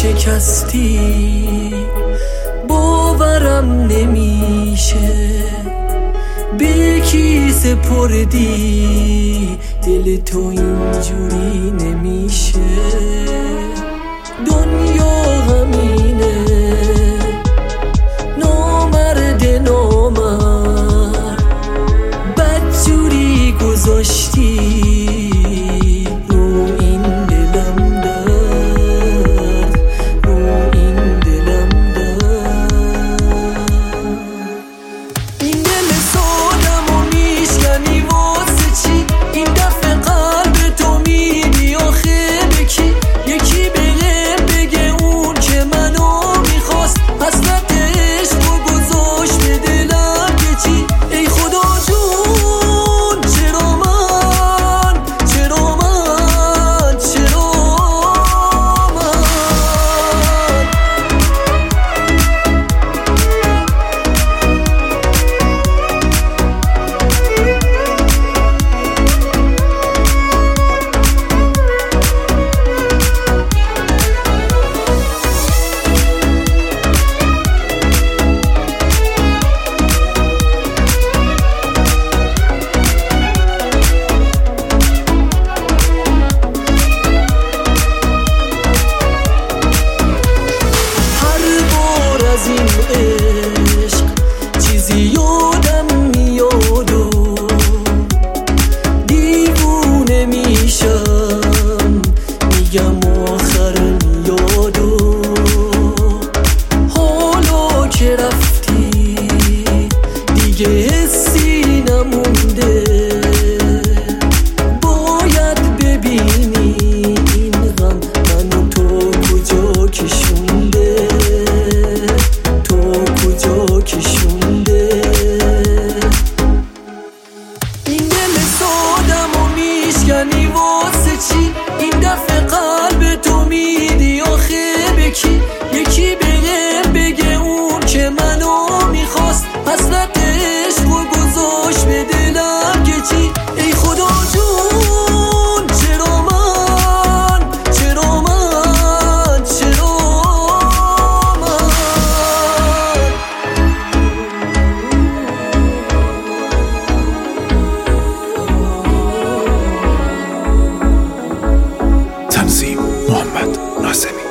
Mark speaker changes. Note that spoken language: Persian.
Speaker 1: شکستی باورم نمیشه، به کی سپردی دل تو اینجوری نمیشه. دنیا همینه، نامرد نامرد بدجوری گذاشتی رو این دلم درد، رو این دلم درد. این دل سادم و میشکنی واسه چی؟ این دفعه قلب تو میدی آخه به کی؟ یکی بهم بگه اون که منو میخواست، حسرت عشق رو گذاشت به دلم که چی؟ ای خدا جون چرا من، چرا من، چرا من؟ از این عشق چیزی یادم میاد و دیوونه میشم، میگم آخر میاد و حالا که رفتی دیگه حسی نمونده، باید ببینی این غم منو تو کجا کشونده، کشونده. این دل سادم و میشکنی واسه چی؟ این دفعه قلب تو میدی آخه به کی؟ یکی بهم بگه اون که منو میخواست، حسرت عشق رو گذاشت به دلم که چی؟ ای خدا جون چرا من، چرا من، چرا من؟
Speaker 2: تنظیم محمد ناظمی.